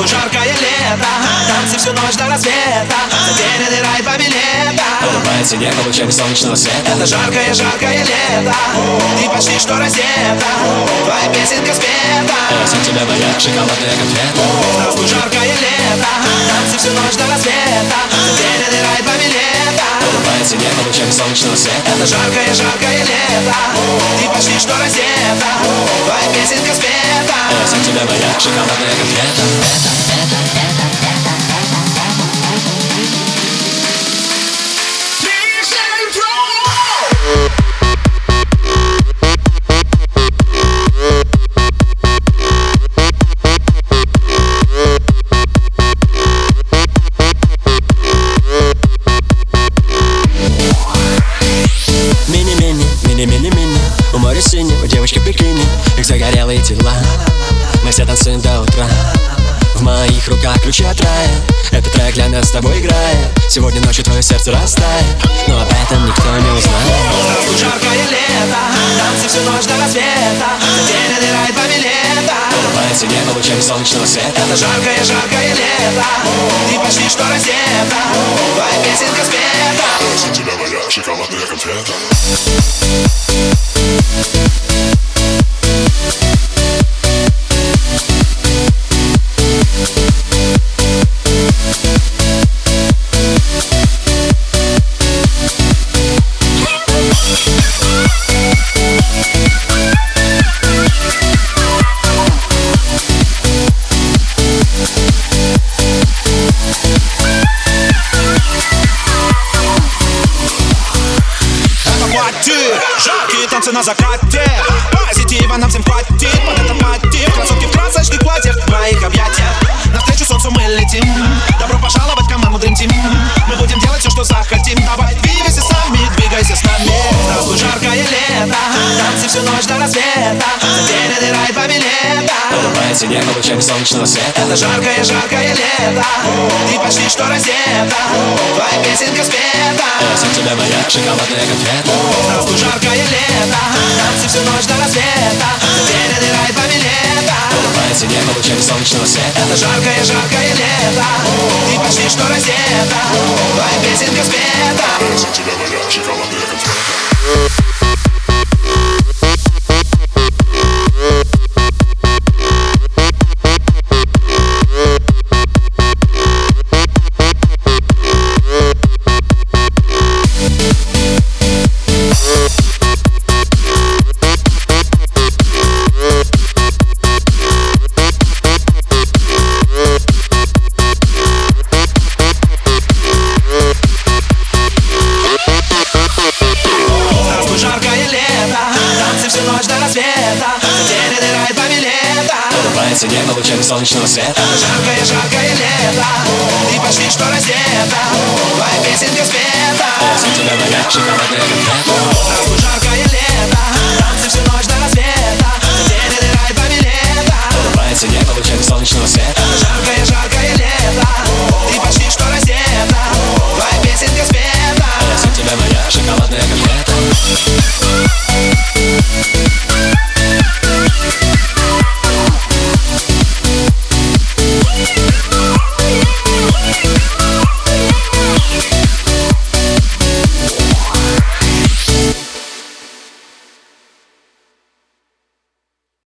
жаркое лето, танцы всю ночь до рассвета, затерянный рай по билетам. Улыбается небо лучами солнечного света. Это жаркое, жаркое лето, ты почти что раздета, твоя песенка спета. Я сын тебя, моя шоколадная конфета. Здравствуй, жаркое лето, танцы всю ночь до рассвета, затерянный рай по билетам. Улыбается небо лучами солнечного света. Это жаркое, жаркое лето, ты почти что раздета, твоя песенка спета. Я сын тебя, моя шоколадная конфета. Мини-мини, у моря синего девочки в бикини, их загорелые тела. Мы все танцуем до утра. В моих руках ключи от рая. Этот трек для нас с тобой играет. Сегодня ночью твое сердце растает, но об этом никто не узнает. Здравствуй, жаркое лето, танцы всю ночь до рассвета, затерянный рай по билетам. Улыбается небо лучами солнечного света. Это жаркое, жаркое лето, ты почти что раздета, твоя песенка спета. Я сын тебя, моя шоколадная конфета. Жаркие танцы на закате, позитива нам всем хватит. Под этот мотив красотки в красочных платьях, в моих объятиях. Навстречу солнцу мы летим. Добро пожаловать в команду Dream Team. Мы будем делать все, что захотим. Давай двигайся с нами, двигайся с нами. Здравствуй, жаркое лето, танцы всю ночь до рассвета, затерянный рай по билетам. Улыбается небо лучами солнечного света. Это жаркое, жаркое лето, ты почти что раздета, твоя песенка спета. Я сын тебя, моя шоколадная конфета. Здравствуй, жаркое лето, танцы всю ночь до рассвета, затерянный рай по билетам. Улыбается небо лучами солнечного света. Это жаркое, жаркое лето, ты почти что раздета, твоя песенка спета. Я сын тебя, моя шоколадная конфета. Улыбается небо лучами солнечного света. Жаркое, жаркое лето, ты почти что раздета, твоя песенка спета. Я сын тебя, моя шоколадная конфета. Здравствуй, жаркое лето,